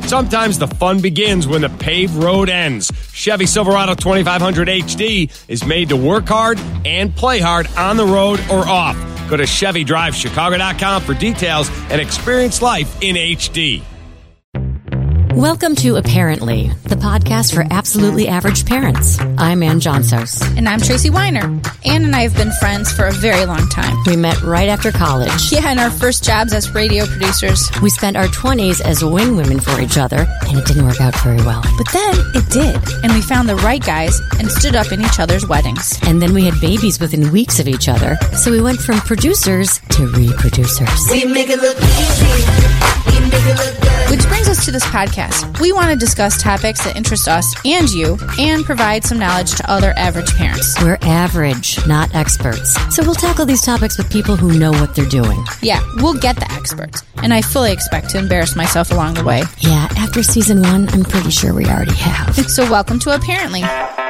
Sometimes the fun begins when the paved road ends. Chevy Silverado 2500 HD is made to work hard and play hard on the road or off. Go to ChevyDriveChicago.com for details and experience life in HD. Welcome to Apparently, the podcast for absolutely average parents. I'm Ann Johnsos. And I'm Tracy Weiner. Ann and I have been friends for a very long time. We met right after college. Yeah, in our first jobs as radio producers. We spent our 20s as wing women for each other, and it didn't work out very well. But then it did, and we found the right guys and stood up in each other's weddings. And then we had babies within weeks of each other, so we went from producers to reproducers. We make it look easy. We make it look good. Which brings us to this podcast. We want to discuss topics that interest us and you, and provide some knowledge to other average parents. We're average, not experts. So we'll tackle these topics with people who know what they're doing. Yeah, we'll get the experts. And I fully expect to embarrass myself along the way. Yeah, after season 1, I'm pretty sure we already have. So welcome to Apparently.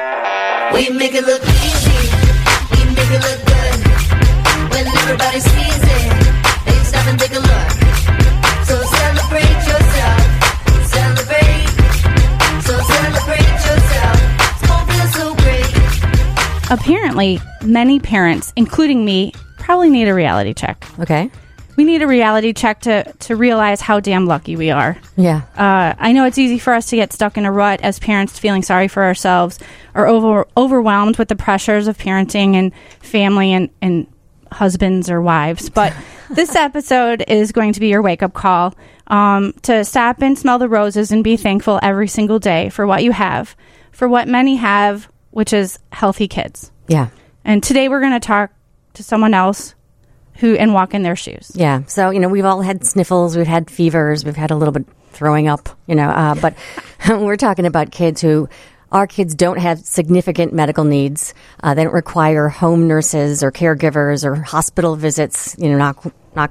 We make it look easy. We make it look good. When everybody sees it, they stop and take a look. So celebrate yourself. Celebrate. So celebrate yourself. Don't feel so great. Apparently, many parents, including me, probably need a reality check. Okay. We need a reality check to realize how damn lucky we are. Yeah. I know it's easy for us to get stuck in a rut as parents, feeling sorry for ourselves or overwhelmed with the pressures of parenting and family and husbands or wives. But this episode is going to be your wake-up call to stop and smell the roses and be thankful every single day for what you have, for what many have, which is healthy kids. Yeah. And today we're going to talk to someone else and walk in their shoes. Yeah. So, we've all had sniffles, we've had fevers, we've had a little bit throwing up, but we're talking about kids who, our kids don't have significant medical needs. They don't require home nurses or caregivers or hospital visits, knock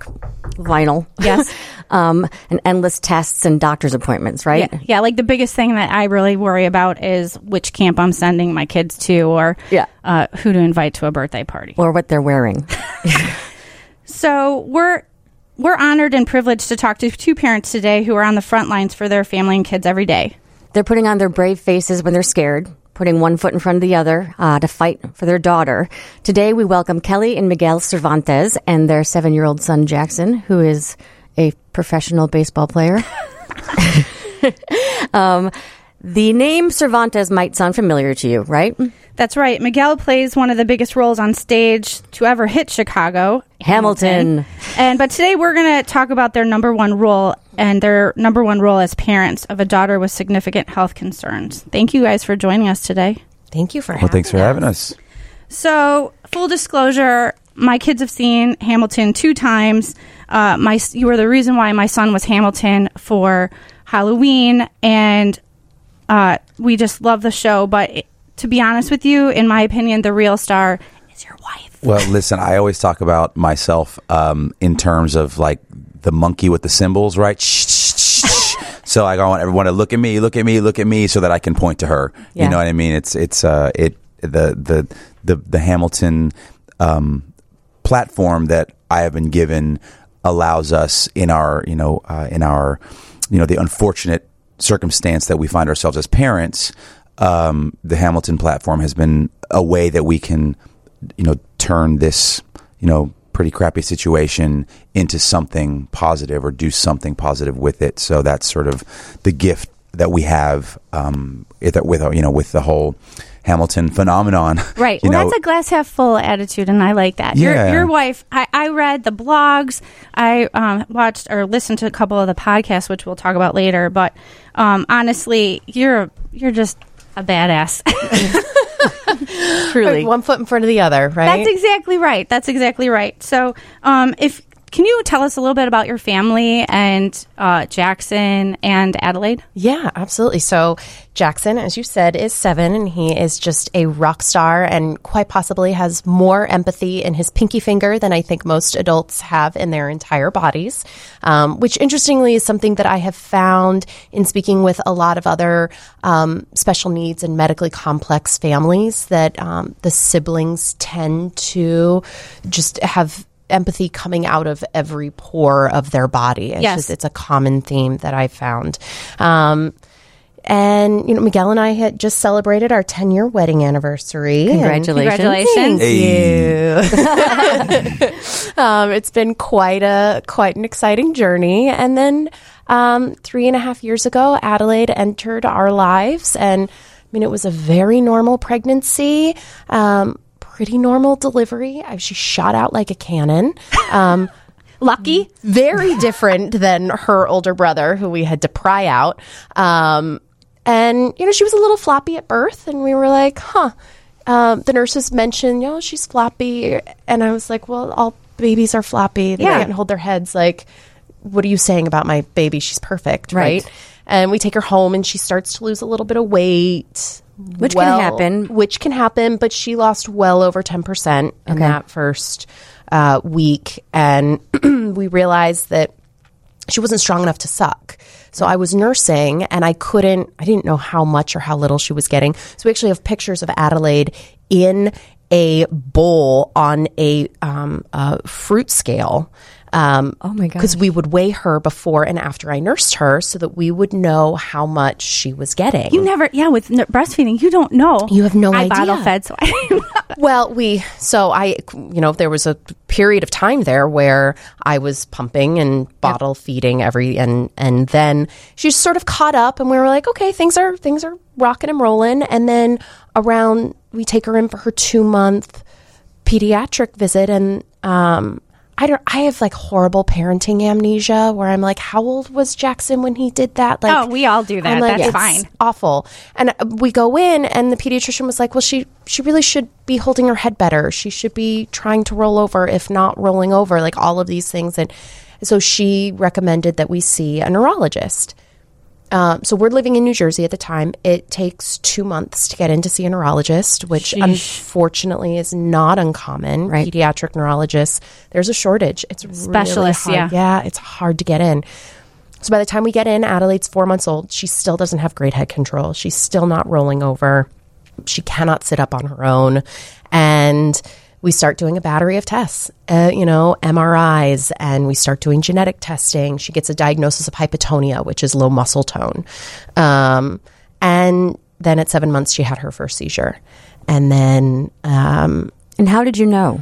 vinyl. Yes. And endless tests and doctor's appointments, right? Yeah, like the biggest thing that I really worry about is which camp I'm sending my kids to or who to invite to a birthday party. Or what they're wearing. So we're honored and privileged to talk to two parents today who are on the front lines for their family and kids every day. They're putting on their brave faces when they're scared, putting one foot in front of the other to fight for their daughter. Today we welcome Kelly and Miguel Cervantes and their 7-year-old son Jackson, who is a professional baseball player. The name Cervantes might sound familiar to you, right? That's right. Miguel plays one of the biggest roles on stage to ever hit Chicago, Hamilton. But today we're going to talk about their number one role and their number one role as parents of a daughter with significant health concerns. Thank you guys for joining us today. Thank you for having us. Thanks for having us. So, full disclosure, my kids have seen Hamilton 2 times. You were the reason why my son was Hamilton for Halloween, and we just love the show. But to be honest with you, in my opinion, the real star is your wife. Well, listen, I always talk about myself in terms of like the monkey with the cymbals, right? So I want everyone to look at me, so that I can point to her. Yeah. You know what I mean? It's the Hamilton platform that I have been given allows us in our the unfortunate circumstance that we find ourselves as parents. The Hamilton platform has been a way that we can, turn this, pretty crappy situation into something positive or do something positive with it. So that's sort of the gift that we have with the whole Hamilton phenomenon. Right. Well, that's a glass half full attitude, and I like that. Yeah. Your wife, I read the blogs, I watched or listened to a couple of the podcasts, which we'll talk about later, but honestly, you're just a badass. Truly. One foot in front of the other, right? That's exactly right. So, can you tell us a little bit about your family and Jackson and Adelaide? Yeah, absolutely. So Jackson, as you said, is 7, and he is just a rock star and quite possibly has more empathy in his pinky finger than I think most adults have in their entire bodies, which interestingly is something that I have found in speaking with a lot of other special needs and medically complex families, that the siblings tend to just have empathy coming out of every pore of their body. It's a common theme that I found. And, Miguel and I had just celebrated our 10-year wedding anniversary. Congratulations. Thank you. It's been quite an exciting journey. And then 3.5 years ago, Adelaide entered our lives. And, it was a very normal pregnancy, pretty normal delivery. She shot out like a cannon. Lucky. Very different than her older brother, who we had to pry out. And, she was a little floppy at birth, and we were like, the nurses mentioned, she's floppy. And I was like, well, all babies are floppy. They can't hold their heads. Like, what are you saying about my baby? She's perfect, right? And we take her home, and she starts to lose a little bit of weight. Which can happen. But she lost well over 10% in that first week. And we realized that she wasn't strong enough to suck. So I was nursing, and I didn't know how much or how little she was getting. So we actually have pictures of Adelaide in a bowl on a fruit scale. Oh my gosh. Because we would weigh her before and after I nursed her so that we would know how much she was getting. You never, with breastfeeding, you don't know. You have no idea. I bottle fed, so I didn't know. Well, there was a period of time there where I was pumping and bottle feeding and then she sort of caught up, and we were like, okay, things are rocking and rolling. And then we take her in for her 2-month pediatric visit, and I have like horrible parenting amnesia where I'm like, how old was Jackson when he did that? Like, we all do that. Like, that's it's fine. Awful. And we go in, and the pediatrician was like, well, she really should be holding her head better. She should be trying to roll over, if not rolling over, like all of these things. And so she recommended that we see a neurologist. So we're living in New Jersey at the time. It takes 2 months to get in to see a neurologist, which unfortunately is not uncommon. Right. Pediatric neurologists, there's a shortage. It's Specialists, really hard. Yeah, it's hard to get in. So by the time we get in, Adelaide's 4 months old. She still doesn't have great head control. She's still not rolling over. She cannot sit up on her own. And we start doing a battery of tests, MRIs, and we start doing genetic testing. She gets a diagnosis of hypotonia, which is low muscle tone. And then at 7 months, she had her first seizure. And then... and how did you know?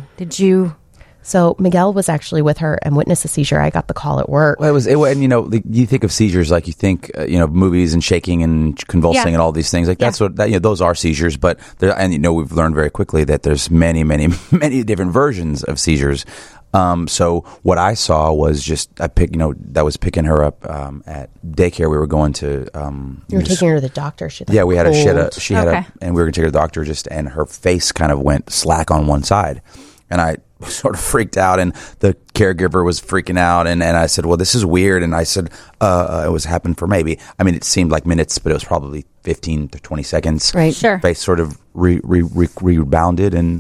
So Miguel was actually with her and witnessed a seizure. I got the call at work. Well, you think of seizures like you think, movies and shaking and convulsing and all these things. Like that's those are seizures. But we've learned very quickly that there's many, many, many different versions of seizures. So what I saw was that was picking her up at daycare. We were going to. You were taking her to the doctor. And we were going to take her to the doctor and her face kind of went slack on one side, and I sort of freaked out, and the caregiver was freaking out, and I said, well, this is weird. And I said, it was happened for it seemed like minutes, but it was probably 15 to 20 seconds. Right. Sure. Face sort of rebounded, and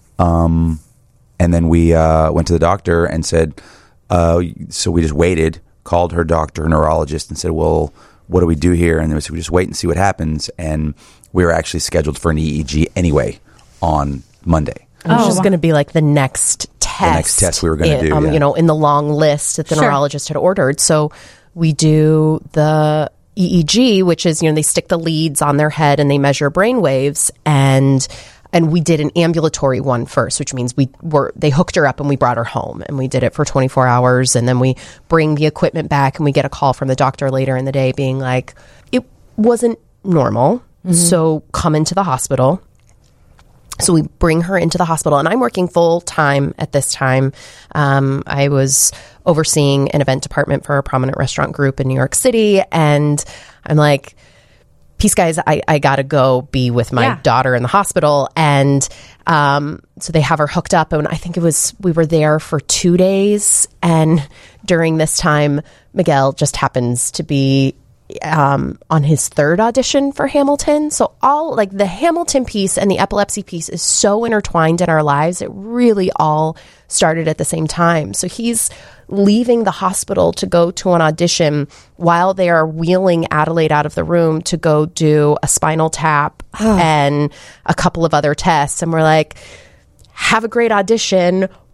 then we went to the doctor and said, so we just waited, called her doctor, neurologist, and said, well, what do we do here? And they said, we just wait and see what happens. And we were actually scheduled for an EEG anyway on Monday. Which is going to be like the next test. The next test we were going to do. In the long list that the neurologist had ordered. So we do the EEG, which is, they stick the leads on their head and they measure brain waves. And we did an ambulatory one first, which means they hooked her up and we brought her home, and we did it for 24 hours. And then we bring the equipment back, and we get a call from the doctor later in the day being like, it wasn't normal. Mm-hmm. So come into the hospital. So we bring her into the hospital, and I'm working full time at this time. I was overseeing an event department for a prominent restaurant group in New York City. And I'm like, peace, guys, I got to go be with my daughter in the hospital. And so they have her hooked up. And I think we were there for 2 days. And during this time, Miguel just happens to be on his third audition for Hamilton. So all like the Hamilton piece and the epilepsy piece is so intertwined in our lives. It really all started at the same time. So he's leaving the hospital to go to an audition while they are wheeling Adelaide out of the room to go do a spinal tap and a couple of other tests. And we're like, have a great audition.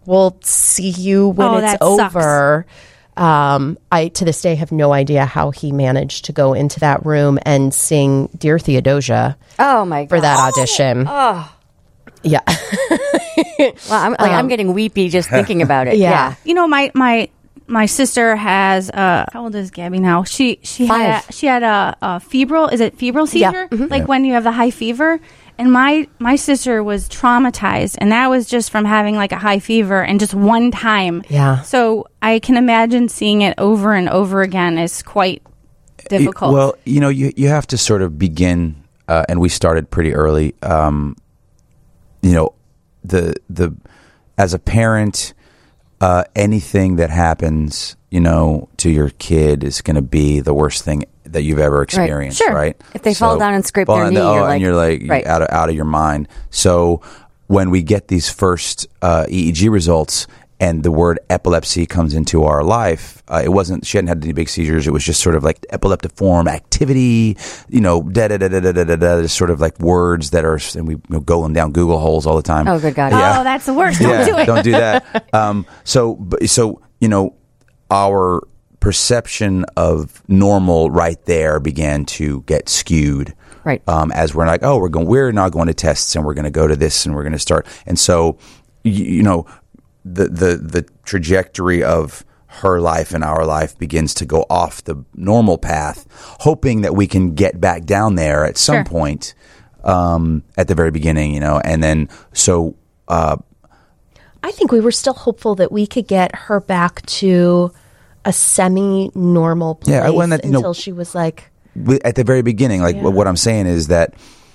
we'll see you when Oh, it's that sucks. over. I, to this day, have no idea how he managed to go into that room and sing Dear Theodosia Oh my god! for that audition. Yeah. Well, I'm getting weepy just thinking about it. yeah. You know, my sister has how old is Gabby now? She had 5. a febrile. Is it febrile seizure? Like when you have the high fever. And my sister was traumatized, and that was just from having like a high fever and just one time. Yeah. So I can imagine seeing it over and over again is quite difficult. Well, you know, you have to sort of begin, and we started pretty early. You know, the as a parent, anything that happens, you know, to your kid is going to be the worst thing that you've ever experienced, Sure. right? If they fall down and scrape their knee, you're like right. out of your mind. So when we get these first EEG results and the word epilepsy comes into our life, it wasn't, she hadn't had any big seizures. It was just sort of like epileptiform activity, you know, just sort of like words that are, and we go them down Google holes all the time. Oh, good God. Oh, that's the worst. Don't do it. Don't do that. So, you know, our perception of normal right there began to get skewed. Right. As we're like, oh, we're not going to tests and we're going to go to this and we're going to start. And so, you know, the trajectory of her life and our life begins to go off the normal path, hoping that we can get back down there at some point, at the very beginning, you know, and then so. I think we were still hopeful that we could get her back to a semi-normal place until she was like... At the very beginning, like what I'm saying is that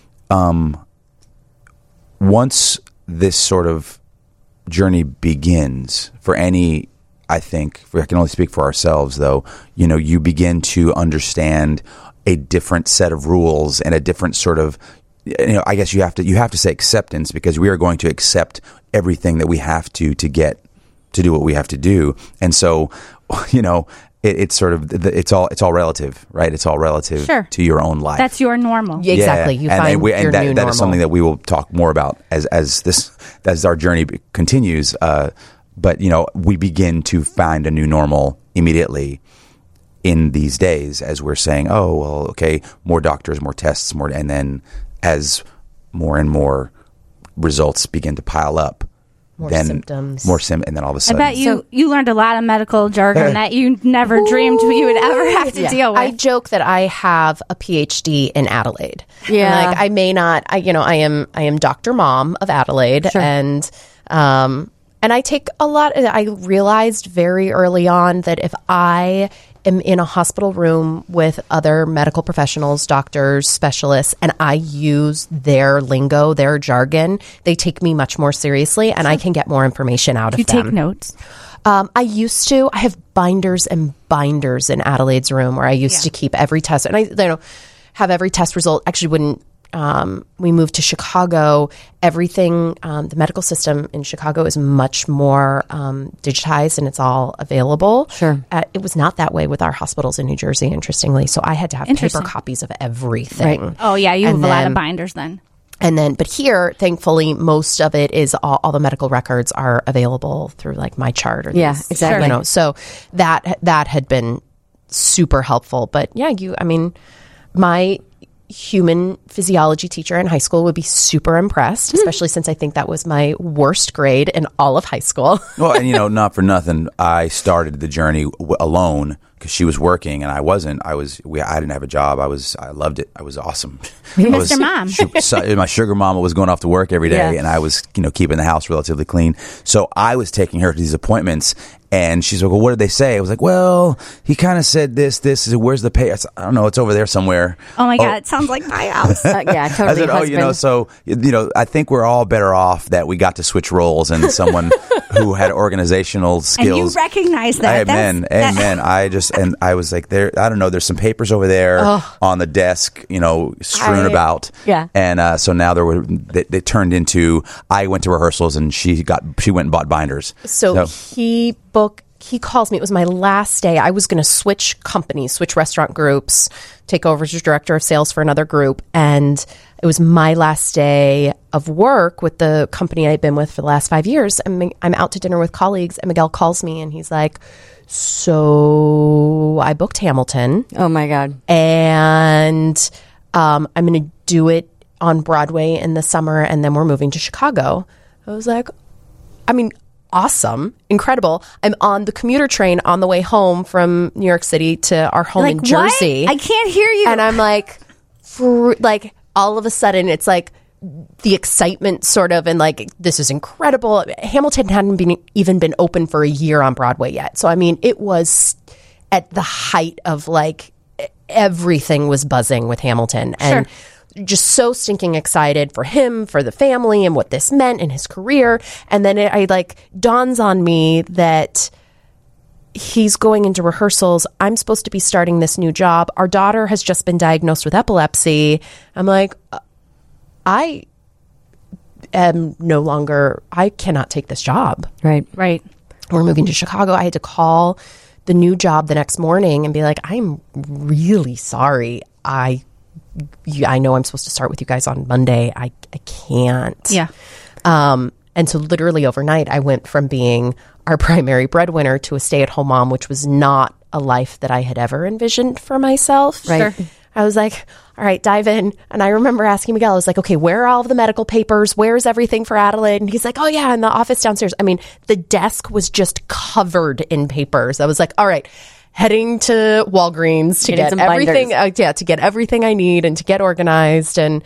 once this sort of journey begins, for any, I think, I can only speak for ourselves though, you know, you begin to understand a different set of rules and a different sort of, you know, I guess you have to say acceptance, because we are going to accept everything that we have to get to do what we have to do. And so, you know, it's sort of, it's all relative, right? It's all relative to your own life. That's your normal. Yeah, exactly. You find your new normal. That is something that we will talk more about as our journey continues. But, you know, we begin to find a new normal immediately in these days as we're saying, oh, well, okay, more doctors, more tests, more, and then as more and more results begin to pile up, symptoms. And then all of a sudden, I bet you learned a lot of medical jargon that you never dreamed you would ever have to deal with. I joke that I have a PhD in Adelaide. Yeah. Like I may not, I am Dr. Mom of Adelaide, and I take a lot. I realized very early on that if I am in a hospital room with other medical professionals, doctors, specialists, and I use their lingo, their jargon, they take me much more seriously, and I can get more information out of them. You take notes? I used to. I have binders and binders in Adelaide's room where I used to keep every test, and I have every test result. Actually, when we moved to Chicago, everything, the medical system in Chicago is much more digitized, and it's all available. Sure. It was not that way with our hospitals in New Jersey, interestingly. So I had to have paper copies of everything. Right. Oh, yeah, you have a lot of binders then. But here, thankfully, most of it is all the medical records are available through like my chart. Or exactly. You know, so that had been super helpful. But yeah, my human physiology teacher in high school would be super impressed, especially since I think that was my worst grade in all of high school. Well, and not for nothing, I started the journey alone because she was working and I wasn't. I didn't have a job. I loved it. I was awesome. Mr. Mom. My sugar mama was going off to work every day, and I was keeping the house relatively clean. So I was taking her to these appointments. And she's like, well, what did they say? I was like, well, he kind of said this. Where's the pay? I said, I don't know. It's over there somewhere. Oh, my God. It sounds like my house. Yeah, totally. I said, I think we're all better off that we got to switch roles and someone who had organizational skills. And you recognize that. Amen. I was like, I don't know, there's some papers over there on the desk, strewn about. Yeah. And so now they turned into, I went to rehearsals and she went and bought binders. So he he calls me. It was my last day. I was going to switch companies, switch restaurant groups, take over as director of sales for another group. And it was my last day of work with the company I'd been with for the last 5 years. I'm out to dinner with colleagues, and Miguel calls me, and he's like, so I booked Hamilton. Oh, my God. And I'm going to do it on Broadway in the summer, and then we're moving to Chicago. I was like, I mean, awesome, incredible. I'm on the commuter train on the way home from New York City to our home in Jersey. What? I can't hear you. And I'm like, all of a sudden, it's like the excitement sort of, and like, this is incredible. Hamilton hadn't even been open for a year on Broadway yet. So, I mean, it was at the height of like, everything was buzzing with Hamilton. And just so stinking excited for him, for the family, and what this meant in his career. And then it dawns on me that he's going into rehearsals. I'm supposed to be starting this new job. Our daughter has just been diagnosed with epilepsy. I'm like, I cannot take this job. Right. We're moving to Chicago. I had to call the new job the next morning and be like, I'm really sorry. I know I'm supposed to start with you guys on Monday. I can't. Yeah. And so literally overnight, I went from being our primary breadwinner to a stay-at-home mom, which was not a life that I had ever envisioned for myself. Right. Sure. I was like, all right, dive in. And I remember asking Miguel, I was like, okay, where are all of the medical papers? Where's everything for Adelaide? And he's like, oh yeah, in the office downstairs. I mean, the desk was just covered in papers. I was like, all right, heading to Walgreens to get everything, to get everything I need and to get organized. And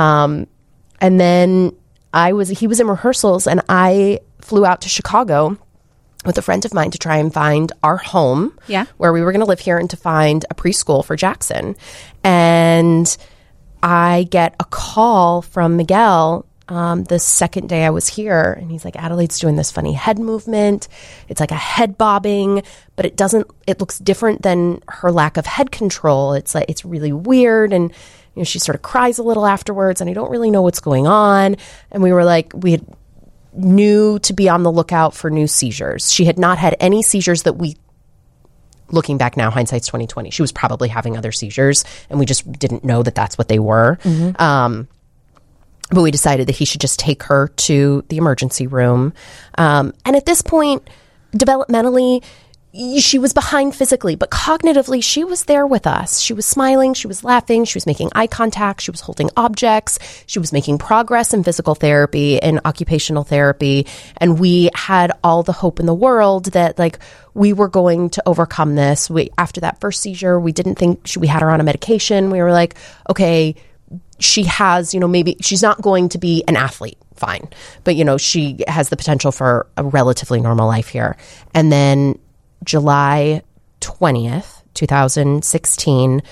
then he was in rehearsals, and I flew out to Chicago with a friend of mine to try and find our home, where we were going to live here, and to find a preschool for Jackson. And I get a call from Miguel the second day I was here, and he's like, Adelaide's doing this funny head movement. It's like a head bobbing, but it looks different than her lack of head control. It's like, it's really weird. And, you know, she sort of cries a little afterwards, and I don't really know what's going on. And we were like, knew to be on the lookout for new seizures. She had not had any seizures that looking back now, hindsight's 2020, she was probably having other seizures, and we just didn't know that that's what they were. Mm-hmm. But we decided that he should just take her to the emergency room. And at this point, developmentally, she was behind physically, but cognitively, she was there with us. She was smiling, she was laughing, she was making eye contact, she was holding objects, she was making progress in physical therapy and occupational therapy. And we had all the hope in the world that we were going to overcome this. After that first seizure, we didn't think we had her on a medication. We were like, okay, she has, maybe she's not going to be an athlete, fine. But, she has the potential for a relatively normal life here. And then July 20th, 2016,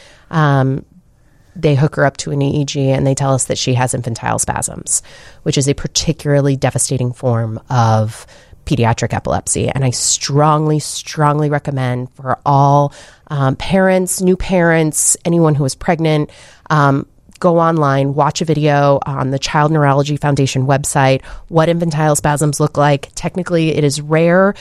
they hook her up to an EEG, and they tell us that she has infantile spasms, which is a particularly devastating form of pediatric epilepsy. And I strongly, strongly recommend for all parents, new parents, anyone who is pregnant, go online, watch a video on the Child Neurology Foundation website, what infantile spasms look like. Technically, it is rare,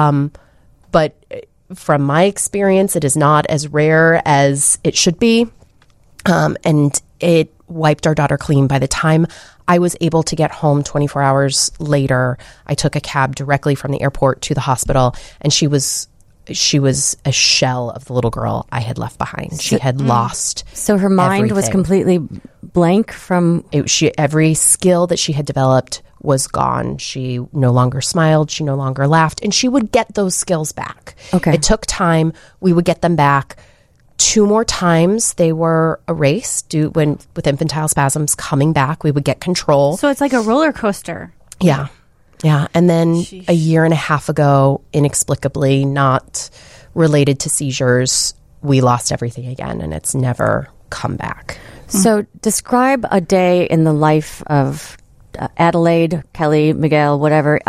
but from my experience, it is not as rare as it should be. And it wiped our daughter clean. By the time I was able to get home 24 hours later, I took a cab directly from the airport to the hospital, and she was a shell of the little girl I had left behind. She had lost. So her mind was completely blank from... every skill that she had developed was gone. She no longer smiled. She no longer laughed. And she would get those skills back. Okay. It took time. We would get them back. 2 more times they were erased with infantile spasms coming back. We would get control. So it's like a roller coaster. Yeah. Yeah. And then a year and a half ago, inexplicably, not related to seizures, we lost everything again, and it's never come back. So describe a day in the life of Adelaide, Kelly, Miguel, whatever.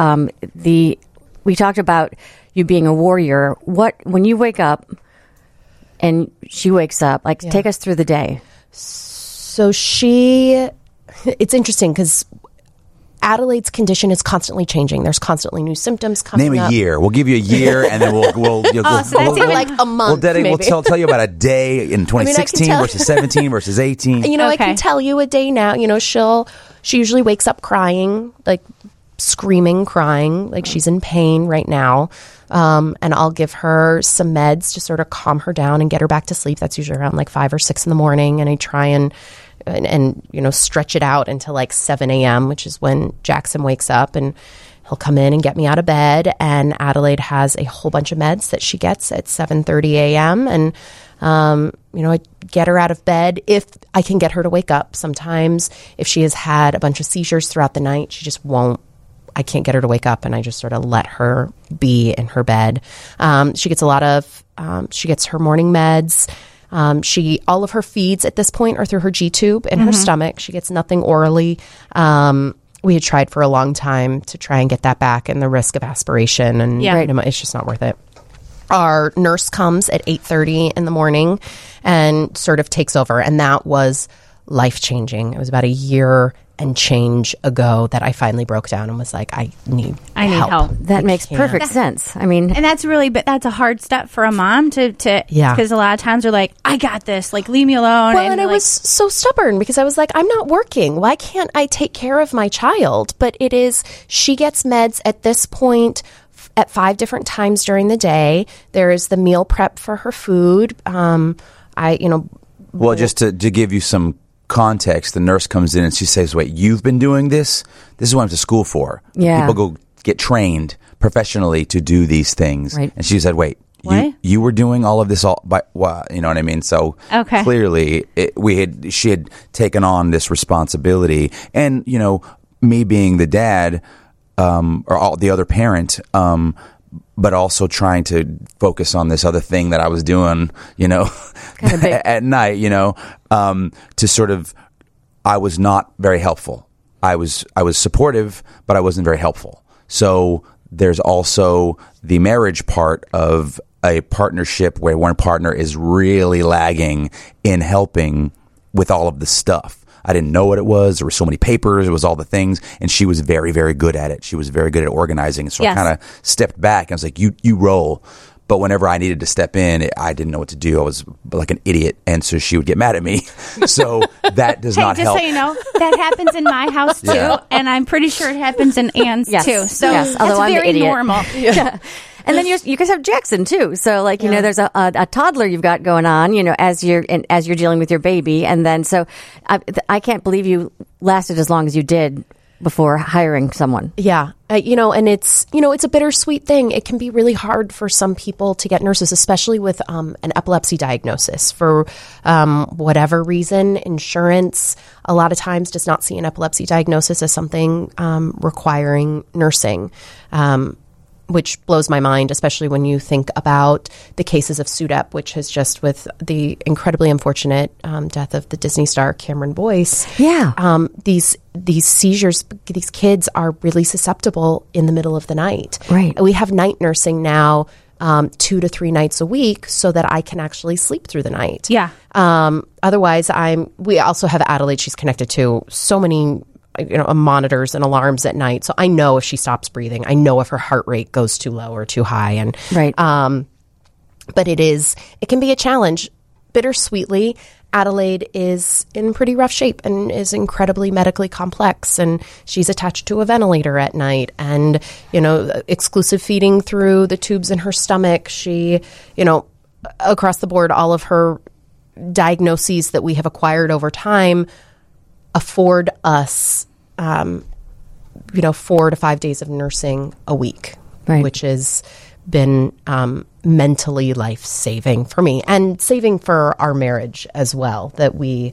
We talked about you being a warrior. When you wake up and she wakes up, take us through the day. So it's interesting because Adelaide's condition is constantly changing. There's constantly new symptoms coming Name up. a year. We'll give you a year, and then we'll So that's even like a month. We'll tell you about a day in 2016 versus 17 versus 18. You know, I Okay. can tell you a day now. You know, she usually wakes up crying, like screaming, crying, like she's in pain right now. And I'll give her some meds to sort of calm her down and get her back to sleep. That's usually around like 5 or 6 in the morning. And I try and you know, stretch it out until like 7 a.m., which is when Jackson wakes up, and he'll come in and get me out of bed. And Adelaide has a whole bunch of meds that she gets at 7:30 a.m. And, you know, I get her out of bed if I can get her to wake up. Sometimes if she has had a bunch of seizures throughout the night, she just won't. I can't get her to wake up, and I just sort of let her be in her bed. She gets she gets her morning meds. All of her feeds at this point are through her G tube in her stomach. She gets nothing orally. We had tried for a long time to try and get that back, and the risk of aspiration, and it's just not worth it. Our nurse comes at 8:30 in the morning and sort of takes over, and that was life-changing. It was about a year and change ago that I finally broke down and was like, I need help. That makes perfect sense. I mean, And that's that's a hard step for a mom to because a lot of times they're like, I got this, like, leave me alone. Well, and I like, was so stubborn because I was like, I'm not working. Why can't I take care of my child? But she gets meds at this point at 5 different times during the day. There is the meal prep for her food. Well, just to give you some context, the nurse comes in and she says, wait, you've been doing this? This is what I'm to school for. Yeah. People go get trained professionally to do these things. Right. And she said, wait, What? you were doing all of this all by, you know what I mean? So Okay. clearly she had taken on this responsibility. And, you know, me being the dad, or the other parent, but also trying to focus on this other thing that I was doing, you know, at night, you know, to sort of, I was not very helpful. I was supportive, but I wasn't very helpful. So there's also the marriage part of a partnership where one partner is really lagging in helping with all of the stuff. I didn't know what it was. There were so many papers. It was all the things. And she was very, very good at it. She was very good at organizing. So Yes. I kind of stepped back and I was like, you roll. But whenever I needed to step in, I didn't know what to do. I was like an idiot. And so she would get mad at me. So that does not just help. so you know, that happens in my house too, Yeah. and I'm pretty sure it happens in Anne's Yes. too. So Yes, that's although I'm the very idiot. normal. And then you guys have Jackson too. So like, you know, there's a toddler you've got going on, you know, as you're dealing with your baby. And then, so I can't believe you lasted as long as you did before hiring someone. Yeah. You know, and it's a bittersweet thing. It can be really hard for some people to get nurses, especially with an epilepsy diagnosis. For whatever reason, insurance a lot of times does not see an epilepsy diagnosis as something requiring nursing. Which blows my mind, especially when you think about the cases of SUDEP, which has just, with the incredibly unfortunate death of the Disney star Cameron Boyce. Yeah. These seizures, these kids are really susceptible in the middle of the night. Right. We have night nursing now 2 to 3 nights a week so that I can actually sleep through the night. Yeah. Otherwise, we also have Adelaide. She's connected to so many monitors and alarms at night. So I know if she stops breathing, I know if her heart rate goes too low or too high. And Right. but it can be a challenge. Bittersweetly, Adelaide is in pretty rough shape and is incredibly medically complex, and she's attached to a ventilator at night, and exclusive feeding through the tubes in her stomach. She, across the board, all of her diagnoses that we have acquired over time afford us 4 to 5 days of nursing a week, Right. which has been mentally life-saving for me and saving for our marriage as well, that we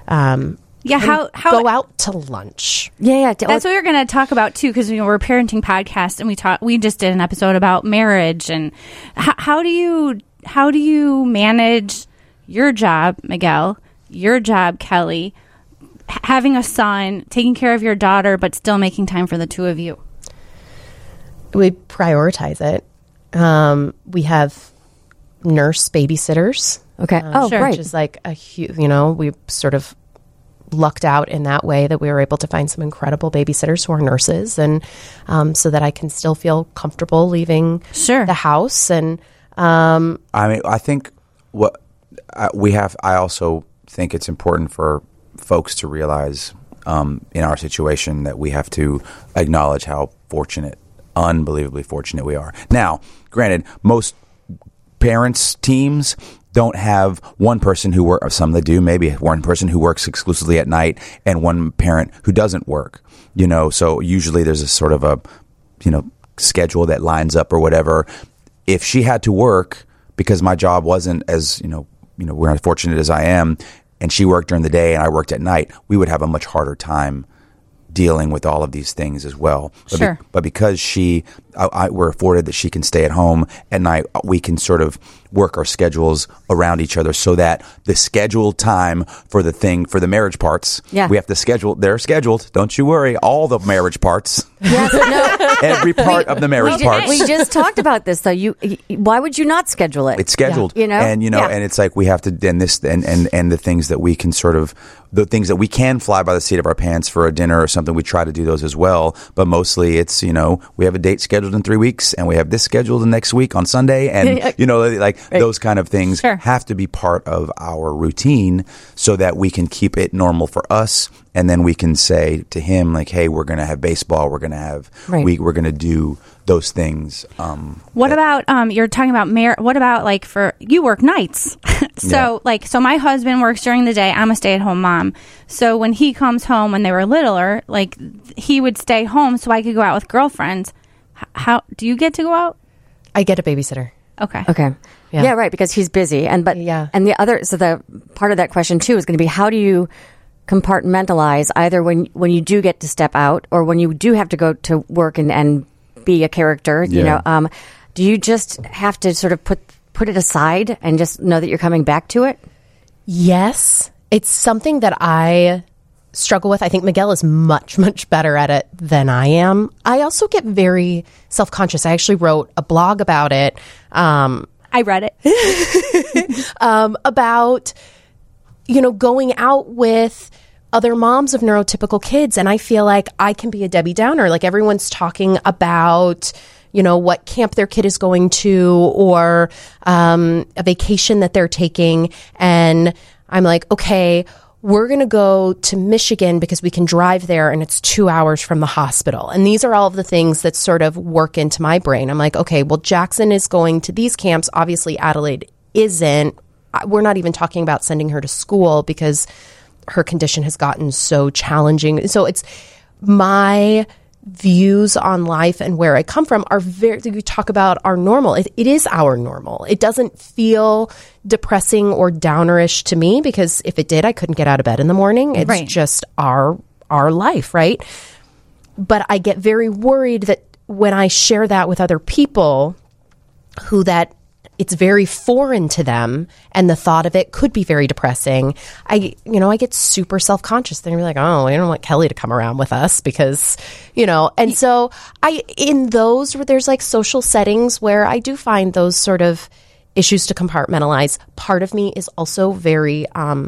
How go out to lunch. Yeah. That's what we're going to talk about too, because we're a parenting podcast, and we just did an episode about marriage, and how do you manage your job, Miguel, your job, Kelly, having a son, taking care of your daughter, but still making time for the two of you? We prioritize it. We have nurse babysitters. Okay. Sure. Which is like a huge, we sort of lucked out in that way that we were able to find some incredible babysitters who are nurses, and so that I can still feel comfortable leaving the house. And I mean, I think what I also think it's important for folks to realize in our situation that we have to acknowledge how unbelievably fortunate we are. Now, granted, most parents' teams don't have one person who works, some that do, maybe one person who works exclusively at night and one parent who doesn't work, so usually there's a sort of a, schedule that lines up or whatever. If she had to work because my job wasn't as, we're as fortunate as I am, and she worked during the day and I worked at night, we would have a much harder time dealing with all of these things as well. But because we're afforded that she can stay at home at night, we can sort of work our schedules around each other so that the scheduled time for the marriage parts, we have to schedule. They're scheduled. Don't you worry. All the marriage parts. Yes, no. Every part of the marriage parts. We just talked about this though. Why would you not schedule it? It's scheduled. And and it's like we have to, and the things that we can sort of, the things that we can fly by the seat of our pants for a dinner or something, we try to do those as well. But mostly it's, we have a date scheduled in 3 weeks and we have this scheduled the next week on Sunday. And, those kind of things have to be part of our routine so that we can keep it normal for us. And then we can say to him, like, hey, we're going to have baseball. We're going to have, we're going to do those things. What about, you're talking about, what about like for, you work nights. So my husband works during the day. I'm a stay-at-home mom. So when he comes home, when they were littler, like he would stay home so I could go out with girlfriends. How do you get to go out? I get a babysitter. Okay. Yeah, right, because he's busy. And the other, so the part of that question too is going to be, how do you compartmentalize either when you do get to step out or when you do have to go to work and be a character, do you just have to sort of put it aside and just know that you're coming back to it? Yes. It's something that I struggle with. I think Miguel is much, much better at it than I am. I also get very self-conscious. I actually wrote a blog about it. I read it. About, going out with other moms of neurotypical kids. And I feel like I can be a Debbie Downer. Like everyone's talking about, what camp their kid is going to or a vacation that they're taking. And I'm like, okay, we're going to go to Michigan because we can drive there and it's 2 hours from the hospital. And these are all of the things that sort of work into my brain. I'm like, okay, well, Jackson is going to these camps. Obviously, Adelaide isn't. We're not even talking about sending her to school because her condition has gotten so challenging. So it's my views on life and where I come from are we talk about our normal. It is our normal. It doesn't feel depressing or downerish to me because if it did, I couldn't get out of bed in the morning. It's just our life, right? But I get very worried that when I share that with other people who that it's very foreign to them and the thought of it could be very depressing. I get super self-conscious. Then you're like, oh, I don't want Kelly to come around with us because, and so in those where there's like social settings where I do find those sort of issues to compartmentalize. Part of me is also very,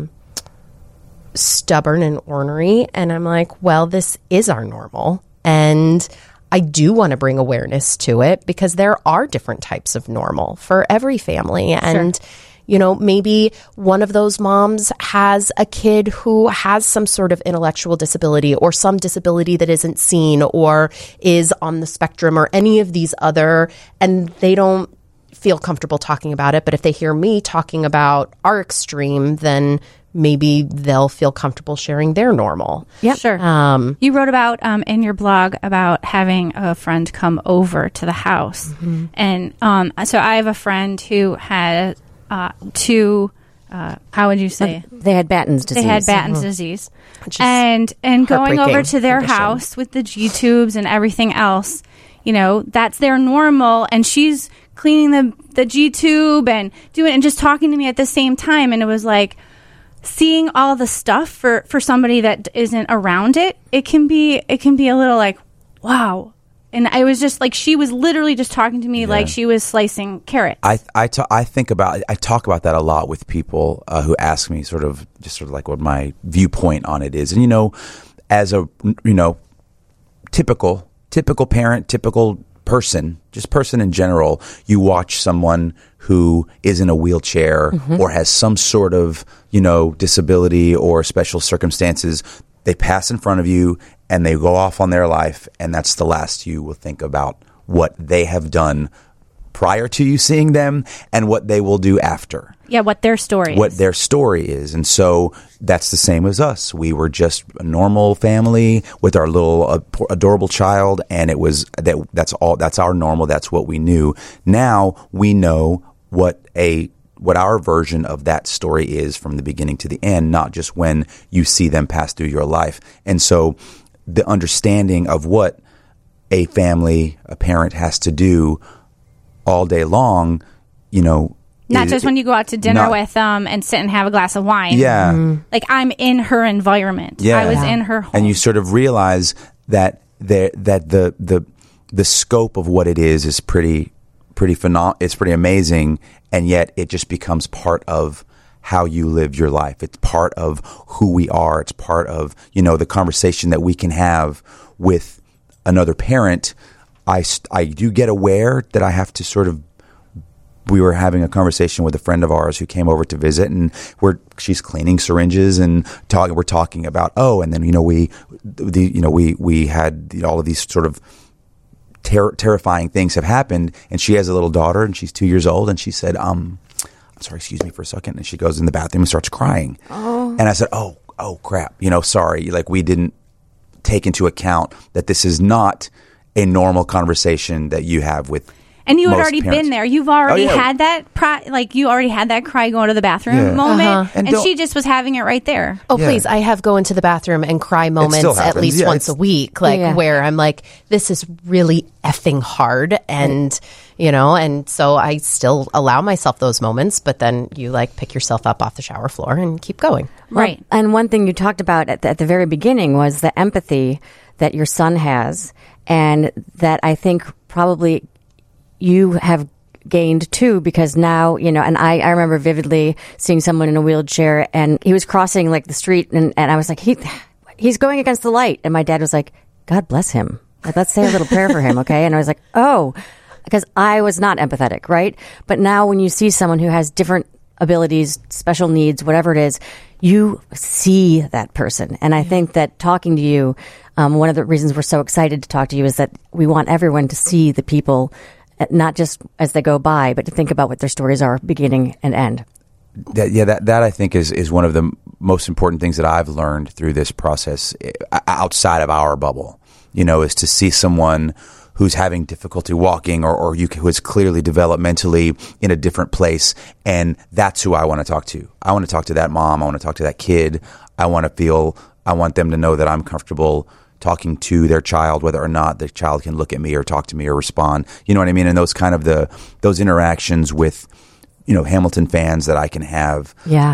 stubborn and ornery. And I'm like, well, this is our normal. And I do want to bring awareness to it because there are different types of normal for every family. And, maybe one of those moms has a kid who has some sort of intellectual disability or some disability that isn't seen or is on the spectrum or any of these other, and they don't feel comfortable talking about it. But if they hear me talking about our extreme, then maybe they'll feel comfortable sharing their normal. Yeah, sure. You wrote about in your blog about having a friend come over to the house. Mm-hmm. And so I have a friend who had two, how would you say? They had Batten's disease. They had Batten's disease. And going over to their house with the G-tubes and everything else, that's their normal. And she's cleaning the G-tube and doing and just talking to me at the same time. And it was like, seeing all the stuff for somebody that isn't around it, it can be a little like, wow, And I was just like, she was literally just talking to me like she was slicing carrots. I talk about that a lot with people who ask me sort of like what my viewpoint on it is. And, as a, typical parent, typical person, just person in general, you watch someone who is in a wheelchair or has some sort of, disability or special circumstances. They pass in front of you and they go off on their life, and that's the last you will think about what they have done prior to you seeing them and what they will do after. Yeah, what their story is. What their story is. And so that's the same as us. We were just a normal family with our little adorable child, and it was that's our normal. That's what we knew. Now we know what our version of that story is from the beginning to the end, not just when you see them pass through your life. And so the understanding of what a parent has to do all day long, not just when you go out to dinner with them and sit and have a glass of wine. Yeah. Like, I'm in her environment. Yeah. I was in her home. And you sort of realize that the scope of what it is pretty phenomenal. It's pretty amazing, and yet it just becomes part of how you live your life. It's part of who we are. It's part of, the conversation that we can have with another parent. I do get aware that I have to sort of, we were having a conversation with a friend of ours who came over to visit, and she's cleaning syringes and we're talking about, and then, we had all of these sort of terrifying things have happened, and she has a little daughter and she's 2 years old, and she said, I'm sorry, excuse me for a second. And she goes in the bathroom and starts crying. Oh. And I said, oh crap. Sorry. Like, we didn't take into account that this is not a normal conversation that you have with. And you had already been there. You've already had that, you already had that cry going to the bathroom moment. And she just was having it right there. Oh, please. I have go into the bathroom and cry moments at least once a week, where I'm like, this is really effing hard. And, and so I still allow myself those moments, but then you pick yourself up off the shower floor and keep going. Right. And one thing you talked about at the very beginning was the empathy that your son has, and that I think probably you have gained too, because now, and I remember vividly seeing someone in a wheelchair, and he was crossing the street, and I was like, he's going against the light. And my dad was like, God bless him. Let's say a little prayer for him. Okay. And I was like, because I was not empathetic. Right. But now when you see someone who has different abilities, special needs, whatever it is, you see that person. And I think that talking to you, one of the reasons we're so excited to talk to you is that we want everyone to see the people, not just as they go by, but to think about what their stories are, beginning and end. That I think is one of the most important things that I've learned through this process outside of our bubble, is to see someone who's having difficulty walking or who is clearly developmentally in a different place. And that's who I want to talk to. I want to talk to that mom. I want to talk to that kid. I want them to know that I'm comfortable talking to their child, whether or not the child can look at me or talk to me or respond. You know what I mean? And those kind of those interactions with, Hamilton fans that I can have. Yeah.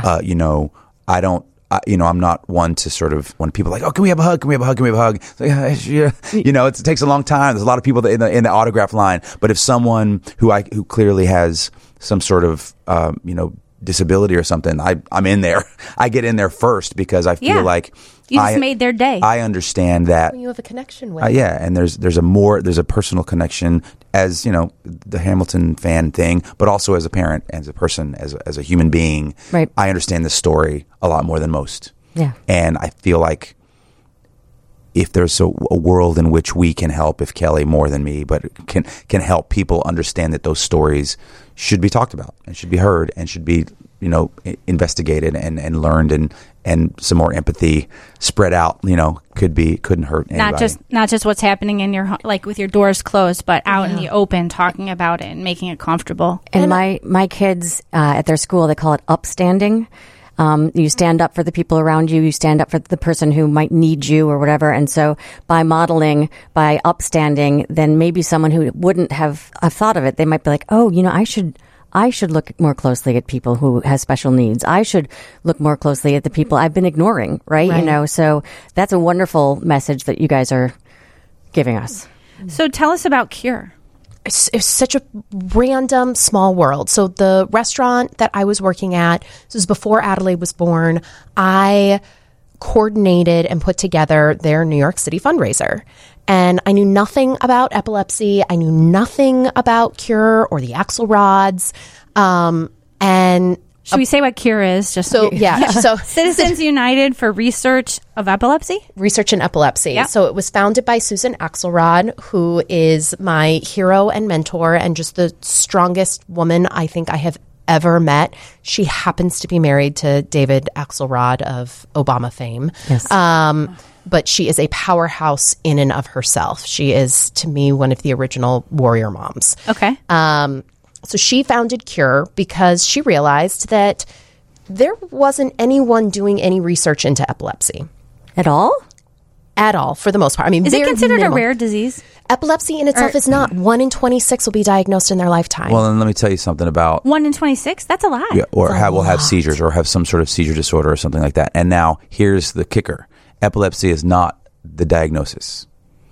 I'm not one to sort of, when people are like, oh, can we have a hug? Can we have a hug? Can we have a hug? It's like, it takes a long time. There's a lot of people in the autograph line. But if someone who clearly has some sort of, disability or something, I'm in there. I get in there first because I feel like you just made their day. I understand that you have a connection with. And there's a personal connection as the Hamilton fan thing, but also as a parent, as a person, as a human being. Right. I understand the story a lot more than most. Yeah. And I feel like if there's a world in which we can help, if Kelly more than me, but can help people understand that those stories should be talked about and should be heard and should be, investigated and learned and some more empathy spread out, couldn't hurt anybody. Not just what's happening in your with your doors closed, but out in the open, talking about it and making it comfortable. And my kids at their school, they call it upstanding. You stand up for the people around you. You stand up for the person who might need you or whatever. And so by modeling, by upstanding, then maybe someone who wouldn't have thought of it, they might be like, oh, I should look more closely at people who have special needs. I should look more closely at the people I've been ignoring, right? So that's a wonderful message that you guys are giving us. So tell us about Cure. It's such a random small world. So the restaurant that I was working at, this was before Adelaide was born, I coordinated and put together their New York City fundraiser. And I knew nothing about epilepsy. I knew nothing about Cure or the Axelrods. And should we say what Cure is? Just so, yeah. So Citizens United for Research of Epilepsy? Research in Epilepsy. Yep. So it was founded by Susan Axelrod, who is my hero and mentor and just the strongest woman I think I have ever met. She happens to be married to David Axelrod of Obama fame. Yes. But she is a powerhouse in and of herself. She is, to me, one of the original warrior moms. Okay. So she founded Cure because she realized that there wasn't anyone doing any research into epilepsy At all? at all, for the most part. I mean, Is it very considered minimal. a rare disease? Epilepsy in itself is not. 1 in 26 will be diagnosed in their lifetime. Well, then let me tell you something about 1 in 26? That's a lot. will have seizures or have some sort of seizure disorder or something like that. And now here's the kicker: epilepsy is not the diagnosis.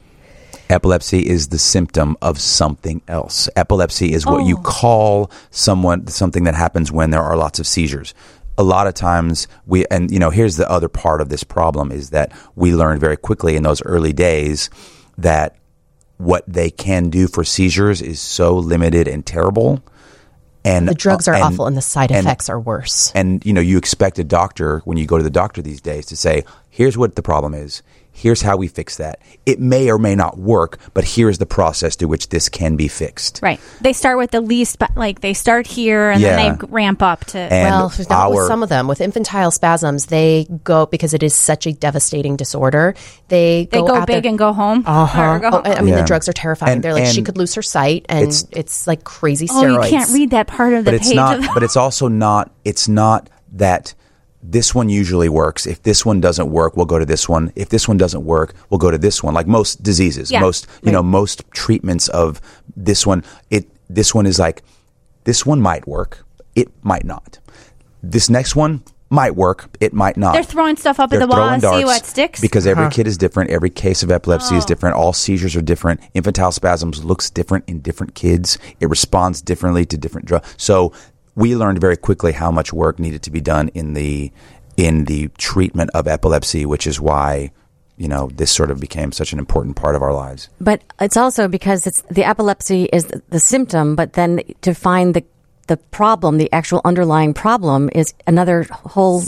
Epilepsy is the symptom of something else. Epilepsy is what you call something that happens when there are lots of seizures. A lot of times here's the other part of this problem is that we learned very quickly in those early days that what they can do for seizures is so limited and terrible. And the drugs are awful and the side effects are worse. And, you expect a doctor, when you go to the doctor these days, to say, here's what the problem is. Here's how we fix that. It may or may not work, but here's the process through which this can be fixed. Right. They start with the least, but they start here and then they ramp up to. And well, not with some of them. With infantile spasms, they go, because it is such a devastating disorder, they go big and go home. Or go home. I mean, the drugs are terrifying. They're like, she could lose her sight, and it's like crazy steroids. You can't read that part of the page. But it's also not, it's not that this one usually works. If this one doesn't work, we'll go to this one. If this one doesn't work, we'll go to this one. Like most diseases, most treatments of this one, this one is like, this one might work. It might not. This next one might work. It might not. They're throwing stuff up at the wall and see what sticks? Because every kid is different. Every case of epilepsy is different. All seizures are different. Infantile spasms looks different in different kids. It responds differently to different drugs. So we learned very quickly how much work needed to be done in the treatment of epilepsy, which is why this sort of became such an important part of our lives. But it's also because the epilepsy is the symptom, but then to find the problem, the actual underlying problem, is another whole.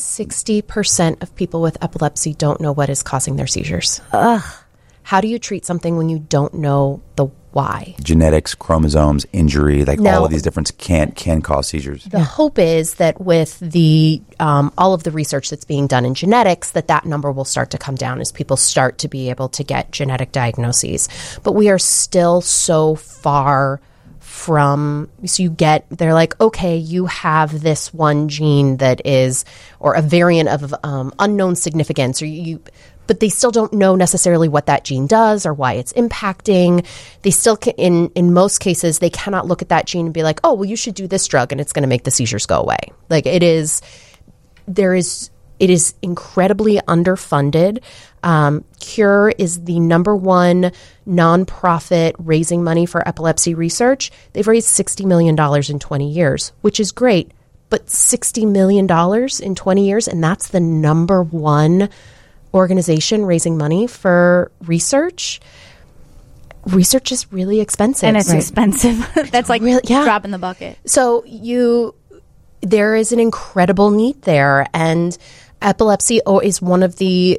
60% of people with epilepsy don't know what is causing their seizures. Ugh. How do you treat something when you don't know the why? Genetics, chromosomes, injury, all of these different can cause seizures. The hope is that with the all of the research that's being done in genetics, that number will start to come down as people start to be able to get genetic diagnoses. But we are still so far from, they're like, okay, you have this one gene that is, or a variant of unknown significance, or but they still don't know necessarily what that gene does or why it's impacting. They still can, in most cases, they cannot look at that gene and be like, oh, well, you should do this drug and it's going to make the seizures go away. Like it is incredibly underfunded. Cure is the number one nonprofit raising money for epilepsy research. They've raised $60 million in 20 years, which is great. But $60 million in 20 years, and that's the number one organization raising money for research. Research is really expensive. And it's expensive. That's like really, drop in the bucket. So there is an incredible need there. And epilepsy is one of the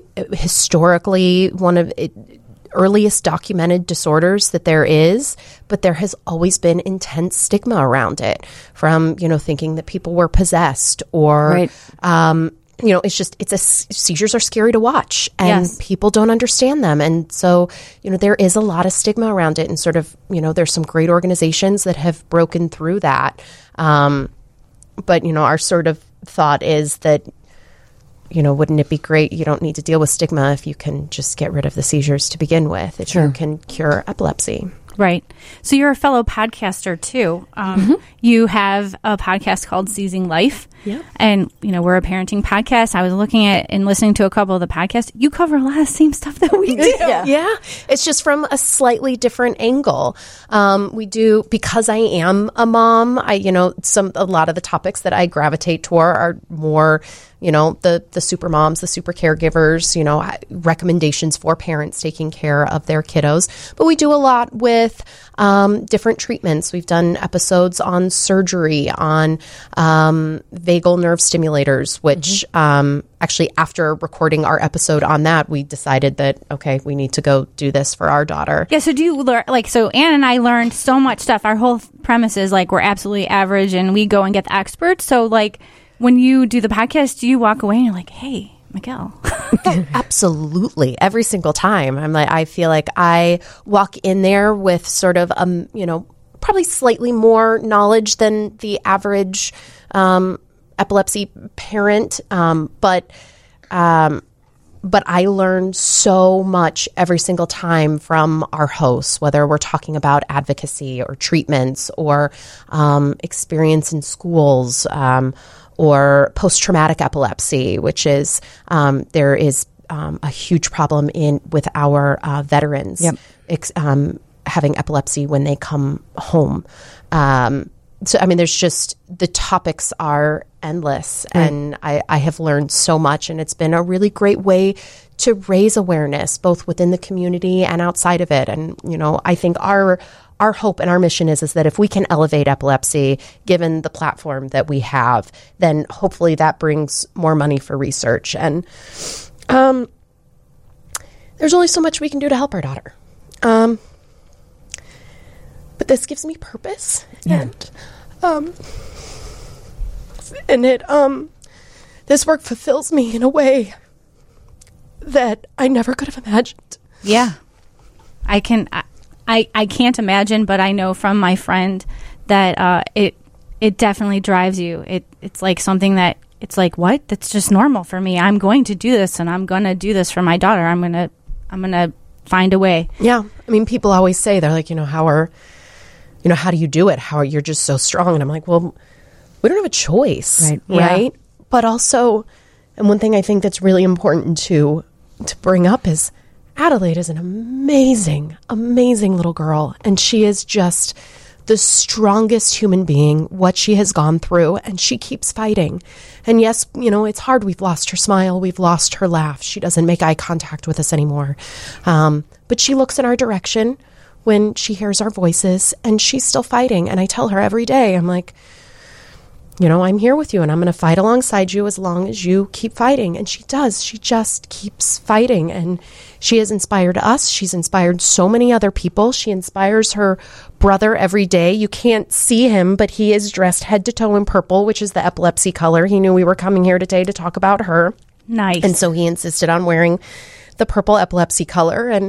earliest documented disorders that there is, but there has always been intense stigma around it from, thinking that people were possessed or, seizures are scary to watch and people don't understand them. And so, there is a lot of stigma around it and sort of, there's some great organizations that have broken through that. But, our sort of thought is that, wouldn't it be great? You don't need to deal with stigma if you can just get rid of the seizures to begin with, if you can cure epilepsy. Right. So you're a fellow podcaster too. You have a podcast called Seizing Life. Yeah. And, we're a parenting podcast. I was looking at and listening to a couple of the podcasts. You cover a lot of the same stuff that we do. Yeah. It's just from a slightly different angle. We do, because I am a mom, a lot of the topics that I gravitate toward are more, the super moms, the super caregivers, recommendations for parents taking care of their kiddos. But we do a lot with different treatments. We've done episodes on surgery, on vagal nerve stimulators, which actually after recording our episode on that, we decided that, okay, we need to go do this for our daughter. Yeah, so do you learn, so Ann and I learned so much stuff. Our whole premise is we're absolutely average and we go and get the experts. So when you do the podcast, do you walk away and you're like, hey, Miguel? Absolutely. Every single time. I feel like I walk in there with sort of, probably slightly more knowledge than the average epilepsy parent. But I learn so much every single time from our hosts, whether we're talking about advocacy or treatments or experience in schools, or post-traumatic epilepsy, which is there is a huge problem with our veterans having epilepsy when they come home. There's just, the topics are endless, and I have learned so much, and it's been a really great way to raise awareness both within the community and outside of it. And I think our hope and our mission is that if we can elevate epilepsy, given the platform that we have, then hopefully that brings more money for research. And there's only so much we can do to help our daughter. But this gives me purpose, and it this work fulfills me in a way that I never could have imagined. Yeah, I can't imagine, but I know from my friend that it definitely drives you. It's like something that it's like, what? That's just normal for me. I'm going to do this, and I'm going to do this for my daughter. I'm gonna find a way. Yeah, people always say, they're like, how do you do it? You're just so strong? And I'm like, well, we don't have a choice, right? But also, and one thing I think that's really important to bring up is Adelaide is an amazing, amazing little girl, and she is just the strongest human being, what she has gone through, and she keeps fighting. And yes, it's hard. We've lost her smile. We've lost her laugh. She doesn't make eye contact with us anymore. But she looks in our direction when she hears our voices, and she's still fighting. And I tell her every day, I'm like, I'm here with you, and I'm going to fight alongside you as long as you keep fighting. And she does. She just keeps fighting. And she has inspired us. She's inspired so many other people. She inspires her brother every day. You can't see him, but he is dressed head to toe in purple, which is the epilepsy color. He knew we were coming here today to talk about her. Nice. And so he insisted on wearing the purple epilepsy color. And,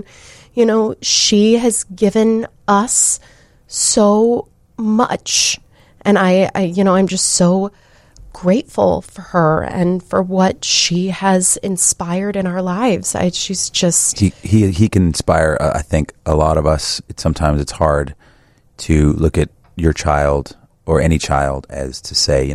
she has given us so much. And I'm just so grateful for her and for what she has inspired in our lives. She's just... He can inspire, I think, a lot of us. Sometimes it's hard to look at your child or any child as to say,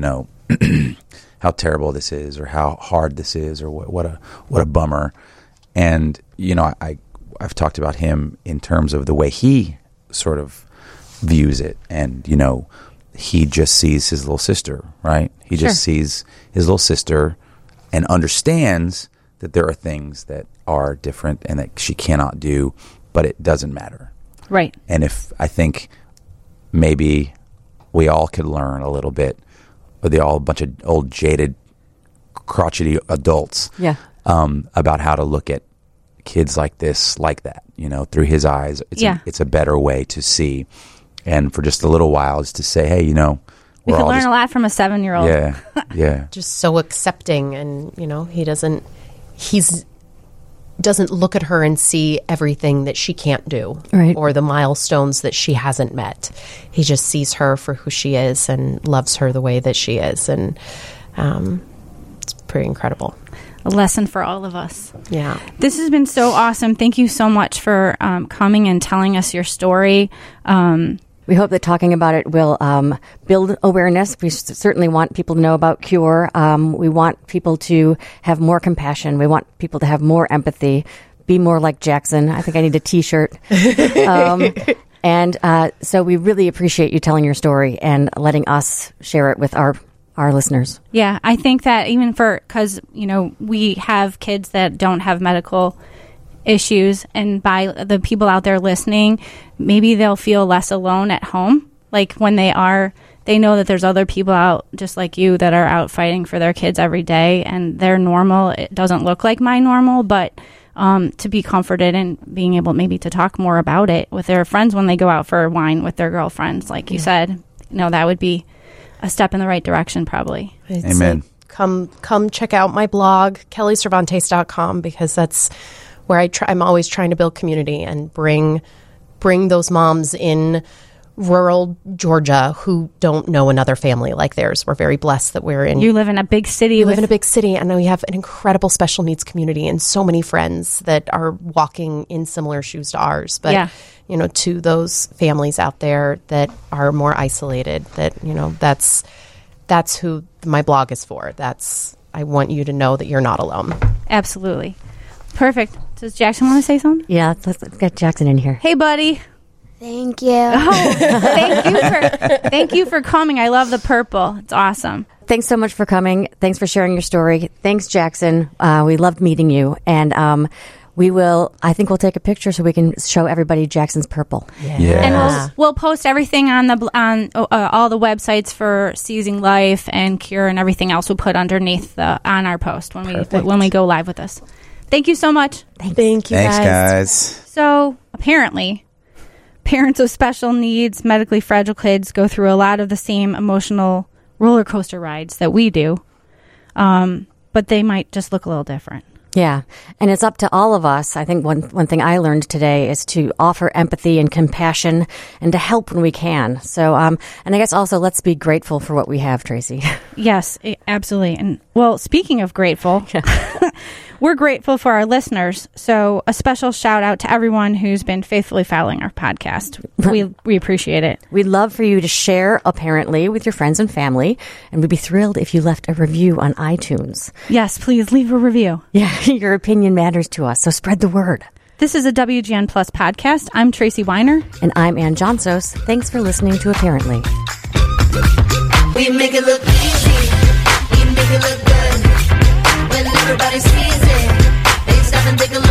how terrible this is or how hard this is or what a bummer. And, I've talked about him in terms of the way he sort of views it. And, he just sees his little sister, right? He just sees his little sister and understands that there are things that are different and that she cannot do, but it doesn't matter. Right. And if I think maybe we all could learn a little bit, or they're all a bunch of old jaded, crotchety adults, about how to look at kids like this, like that, through his eyes. It's a better way to see. And for just a little while is to say, hey, we can learn a lot from a 7-year-old. Yeah. Just so accepting, and he doesn't look at her and see everything that she can't do, right, or the milestones that she hasn't met. He just sees her for who she is and loves her the way that she is, and it's pretty incredible. a lesson for all of us. Yeah. This has been so awesome. Thank you so much for coming and telling us your story. We hope that talking about it will build awareness. We certainly want people to know about CURE. We want people to have more compassion. We want people to have more empathy, be more like Jackson. I think I need a T-shirt. And so we really appreciate you telling your story and letting us share it with our listeners. Yeah, I think that even because, we have kids that don't have medical issues, and by the people out there listening, maybe they'll feel less alone at home. Like when they know that there's other people out just like you that are out fighting for their kids every day, and they're normal. It doesn't look like my normal, but to be comforted and being able maybe to talk more about it with their friends when they go out for wine with their girlfriends, like you said, that would be a step in the right direction, probably. Amen. Come check out my blog, kellycervantes.com, because that's where I'm always trying to build community and bring those moms in rural Georgia who don't know another family like theirs. We're very blessed that we're in. You live in a big city. We live in a big city, and we have an incredible special needs community and so many friends that are walking in similar shoes to ours. But, to those families out there that are more isolated, that, that's who my blog is for. I want you to know that you're not alone. Absolutely. Perfect. Does Jackson want to say something? Yeah, let's get Jackson in here. Hey, buddy. Thank you. Thank you for coming. I love the purple. It's awesome. Thanks so much for coming. Thanks for sharing your story. Thanks, Jackson. We loved meeting you. And I think we'll take a picture so we can show everybody Jackson's purple. Yeah. And we'll post everything on all the websites for Seizing Life and CURE and everything else we'll put underneath on our post when we go live with us. Thank you so much. Thank you, Thanks, guys. So apparently, parents of special needs, medically fragile kids go through a lot of the same emotional roller coaster rides that we do, but they might just look a little different. Yeah. And it's up to all of us. I think one thing I learned today is to offer empathy and compassion and to help when we can. So, and I guess also let's be grateful for what we have, Tracy. Yes, absolutely. And well, speaking of grateful, we're grateful for our listeners. So a special shout out to everyone who's been faithfully following our podcast. We appreciate it. We'd love for you to share, apparently, with your friends and family. And we'd be thrilled if you left a review on iTunes. Yes, please leave a review. Yeah, your opinion matters to us. So spread the word. This is a WGN Plus podcast. I'm Tracy Weiner. And I'm Ann Johnsos. Thanks for listening to Apparently. We make it look easy. We make it look good. When everybody sees it, they stop and take a look.